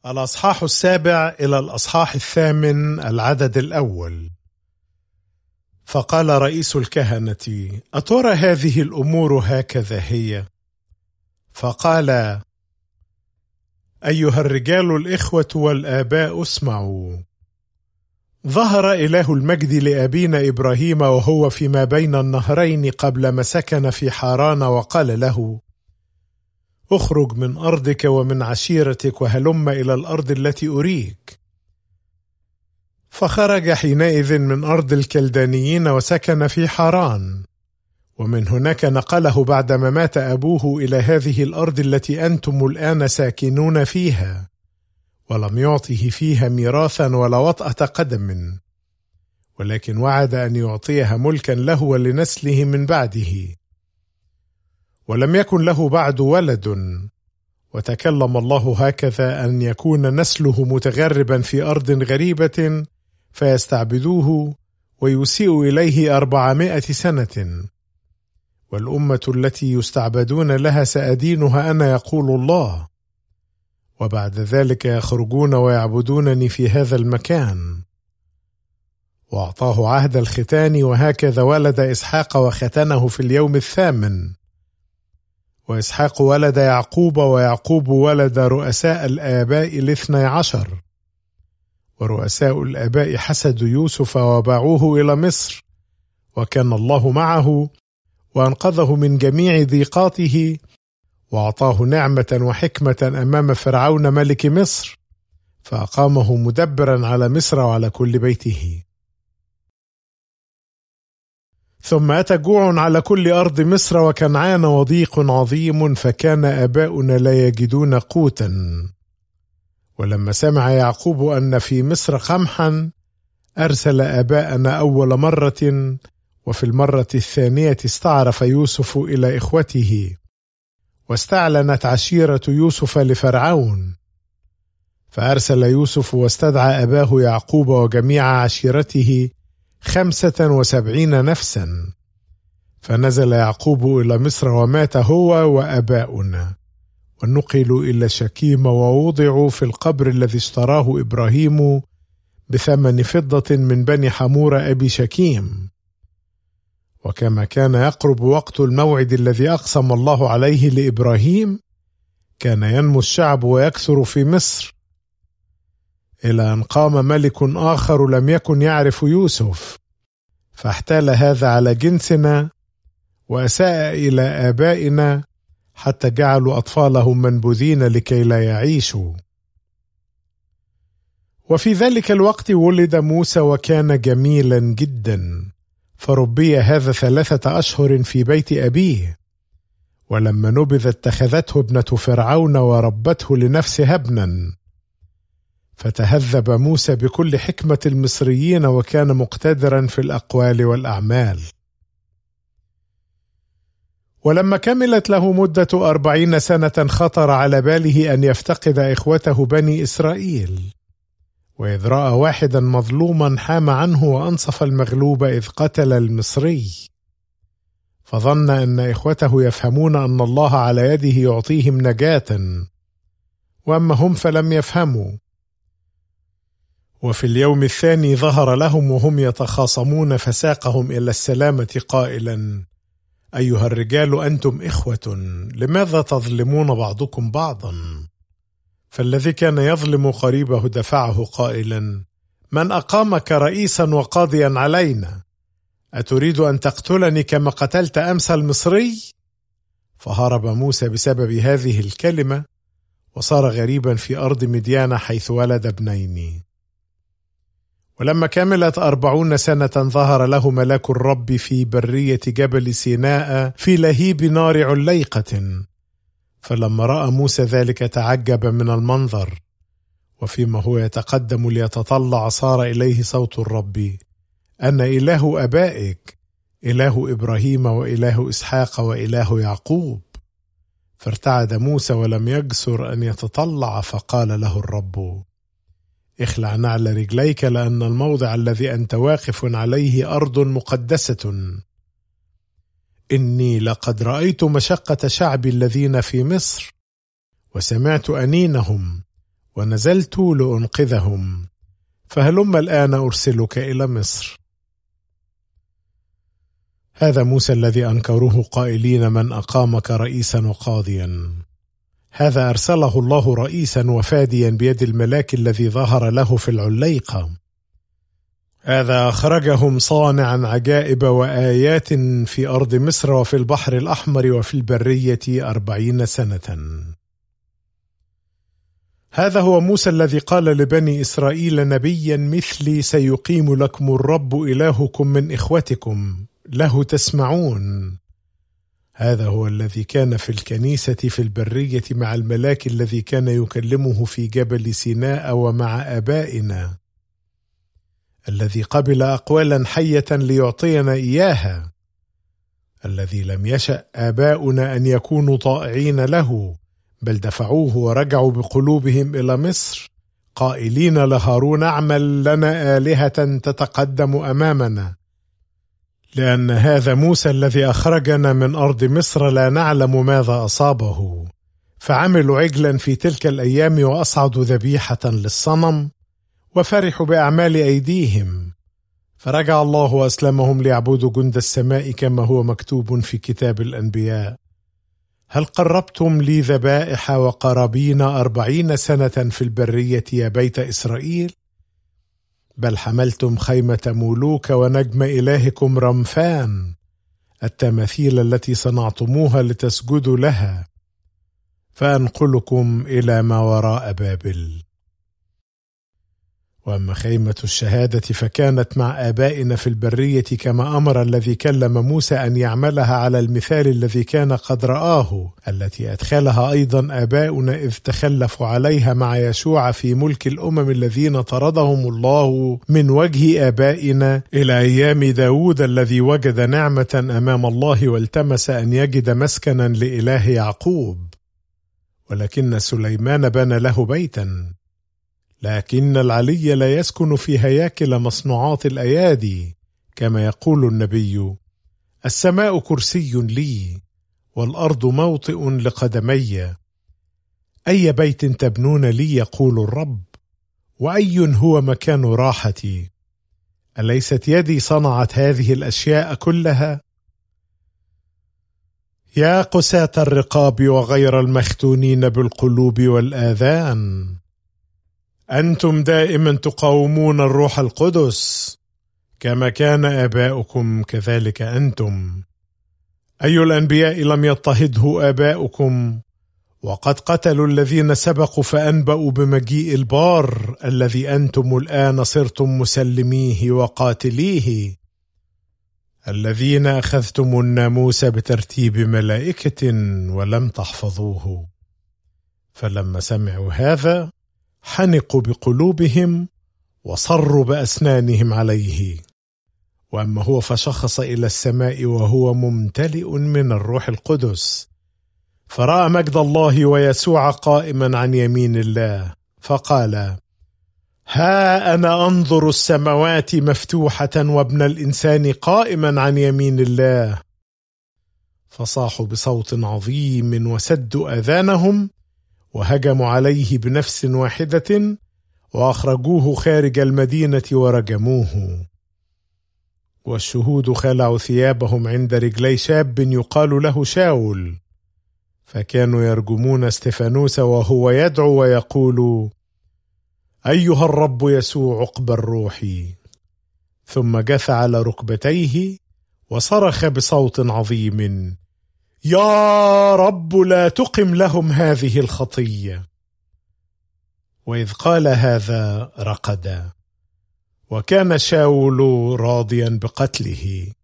الأصحاح 7 إلى الأصحاح 8 العدد الأول. فقال رئيس الكهنة: أترى هذه الأمور هكذا هي؟ فقال: أيها الرجال الإخوة والآباء اسمعوا. ظهر إله المجد لأبينا إبراهيم وهو فيما بين النهرين قبل ما سكن في حران، وقال له: اخرج من أرضك ومن عشيرتك وهلم إلى الأرض التي أريك. فخرج حينئذ من أرض الكلدانيين وسكن في حران، ومن هناك نقله بعدما مات أبوه إلى هذه الأرض التي أنتم الآن ساكنون فيها، ولم يعطه فيها ميراثا ولا وطأة قدم، ولكن وعد أن يعطيها ملكا له ولنسله من بعده. ولم يكن له بعد ولد، وتكلم الله هكذا أن يكون نسله متغربا في أرض غريبة فيستعبدوه ويسيء إليه 400 سنة. والأمة التي يستعبدون لها سأدينها أنا، يقول الله، وبعد ذلك يخرجون ويعبدونني في هذا المكان. وأعطاه عهد الختان، وهكذا ولد إسحاق وختنه في اليوم 8. وإسحاق ولد يعقوب، ويعقوب ولد رؤساء الآباء 12. ورؤساء الآباء حسدوا يوسف وباعوه إلى مصر، وكان الله معه وأنقذه من جميع ضيقاته، وأعطاه نعمة وحكمة أمام فرعون ملك مصر، فأقامه مدبرا على مصر وعلى كل بيته. ثم أتى جوع على كل أرض مصر وكنعان وضيق عظيم، فكان آباؤنا لا يجدون قوتا. ولما سمع يعقوب أن في مصر قمحا، أرسل آباءنا أول مرة، وفي المرة الثانية استعرف يوسف إلى إخوته، واستعلنت عشيرة يوسف لفرعون. فأرسل يوسف واستدعى أباه يعقوب وجميع عشيرته 75 نفسا. فنزل يعقوب إلى مصر ومات هو وأباؤنا، ونقلوا إلى شكيم ووضعوا في القبر الذي اشتراه إبراهيم ب8 فضة من بني حمور أبي شكيم. وكما كان يقرب وقت الموعد الذي أقسم الله عليه لإبراهيم، كان ينمو الشعب ويكثر في مصر، إلى أن قام ملك آخر لم يكن يعرف يوسف، فاحتال هذا على جنسنا وأساء إلى آبائنا، حتى جعلوا أطفالهم منبوذين لكي لا يعيشوا. وفي ذلك الوقت ولد موسى وكان جميلا جدا، فربي هذا 3 أشهر في بيت أبيه. ولما نبذ اتخذته ابنة فرعون وربته لنفسها ابنا. فتهذب موسى بكل حكمة المصريين، وكان مقتدرا في الأقوال والأعمال. ولما كملت له مدة 40 سنة، خطر على باله أن يفتقد إخوته بني إسرائيل. وإذ رأى واحدا مظلوما حام عنه وأنصف المغلوب إذ قتل المصري، فظن أن إخوته يفهمون أن الله على يده يعطيهم نجاة، وأما هم فلم يفهموا. وفي اليوم الثاني ظهر لهم وهم يتخاصمون، فساقهم إلى السلامة قائلا: أيها الرجال أنتم إخوة، لماذا تظلمون بعضكم بعضا؟ فالذي كان يظلم قريبه دفعه قائلا: من أقامك رئيسا وقاضيا علينا؟ أتريد أن تقتلني كما قتلت أمس المصري؟ فهرب موسى بسبب هذه الكلمة، وصار غريبا في أرض مديان حيث ولد ابنين. ولما كملت 40 سنة، ظهر له ملاك الرب في برية جبل سيناء في لهيب نار عليقة. فلما رأى موسى ذلك تعجب من المنظر، وفيما هو يتقدم ليتطلع صار إليه صوت الرب: أنا إله أبائك، إله إبراهيم وإله إسحاق وإله يعقوب. فارتعد موسى ولم يجسر أن يتطلع، فقال له الرب: اخلع نعل رجليك، لأن الموضع الذي أنت واقف عليه أرض مقدسة. إني لقد رأيت مشقة شعبي الذين في مصر، وسمعت أنينهم، ونزلت لأنقذهم، فهلم الآن أرسلك إلى مصر. هذا موسى الذي أنكروه قائلين: من أقامك رئيسا وقاضيا؟ هذا أرسله الله رئيسا وفاديا بيد الملاك الذي ظهر له في العليقة. هذا أخرجهم صانعا عجائب وآيات في أرض مصر وفي البحر الأحمر وفي البرية 40 سنة. هذا هو موسى الذي قال لبني إسرائيل: نبيا مثلي سيقيم لكم الرب إلهكم من إخوتكم، له تسمعون. هذا هو الذي كان في الكنيسة في البرية مع الملاك الذي كان يكلمه في جبل سيناء ومع آبائنا، الذي قبل أقوالا حية ليعطينا إياها، الذي لم يشأ آباؤنا أن يكونوا طائعين له، بل دفعوه ورجعوا بقلوبهم إلى مصر قائلين لهارون: اعمل لنا آلهة تتقدم أمامنا، لأن هذا موسى الذي أخرجنا من أرض مصر لا نعلم ماذا أصابه. فعملوا عجلا في تلك الأيام وأصعدوا ذبيحة للصنم وفرحوا بأعمال أيديهم، فرجع الله وأسلمهم ليعبدوا جند السماء كما هو مكتوب في كتاب الأنبياء: هل قربتم لي ذبائح وقرابين 40 سنة في البرية يا بيت إسرائيل؟ بل حملتم خيمة مولوك ونجم إلهكم رمفان، التماثيل التي صنعتموها لتسجدوا لها، فأنقلكم إلى ما وراء بابل. وأما خيمة الشهادة فكانت مع آبائنا في البرية كما أمر الذي كلم موسى أن يعملها على المثال الذي كان قد رآه، التي أدخلها أيضا آباؤنا إذ تخلفوا عليها مع يشوع في ملك الأمم الذين طردهم الله من وجه آبائنا، إلى أيام داود الذي وجد نعمة أمام الله والتمس أن يجد مسكنا لإله يعقوب. ولكن سليمان بنى له بيتا، لكن العلي لا يسكن في هياكل مصنوعات الأيادي، كما يقول النبي: السماء كرسي لي والأرض موطئ لقدمي، أي بيت تبنون لي يقول الرب، وأي هو مكان راحتي؟ أليست يدي صنعت هذه الأشياء كلها؟ يا قساة الرقاب وغير المختونين بالقلوب والآذان، أنتم دائما تقاومون الروح القدس، كما كان آباؤكم كذلك أنتم. أي الأنبياء لم يضطهده آباؤكم؟ وقد قتلوا الذين سبقوا فأنبأوا بمجيء البار الذي أنتم الآن صرتم مسلميه وقاتليه، الذين أخذتم الناموس بترتيب ملائكة ولم تحفظوه. فلما سمعوا هذا حنقوا بقلوبهم وصروا بأسنانهم عليه. وأما هو فشخص إلى السماء وهو ممتلئ من الروح القدس، فرأى مجد الله ويسوع قائما عن يمين الله، فقال: ها أنا أنظر السماوات مفتوحة وابن الإنسان قائما عن يمين الله. فصاحوا بصوت عظيم وسدوا آذانهم وهجموا عليه بنفس واحدة وأخرجوه خارج المدينة ورجموه. والشهود خلعوا ثيابهم عند رجلي شاب يقال له شاول، فكانوا يرجمون استفانوس وهو يدعو ويقول: أيها الرب يسوع اقبل روحي. ثم جثى على ركبتيه وصرخ بصوت عظيم: يا رب لا تقم لهم هذه الخطية. وإذ قال هذا رقد، وكان شاول راضيا بقتله.